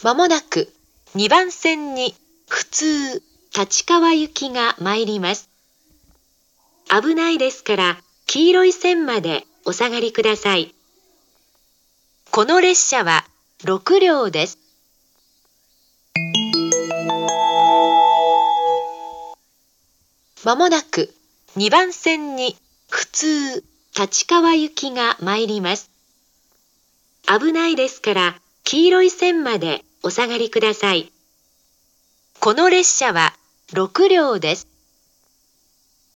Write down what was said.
まもなく2番線に普通立川行きが参ります。危ないですから黄色い線までお下がりください。この列車は6両です。まもなく2番線に普通立川行きが参ります。危ないですから黄色い線までお下がりください。この列車は6両です。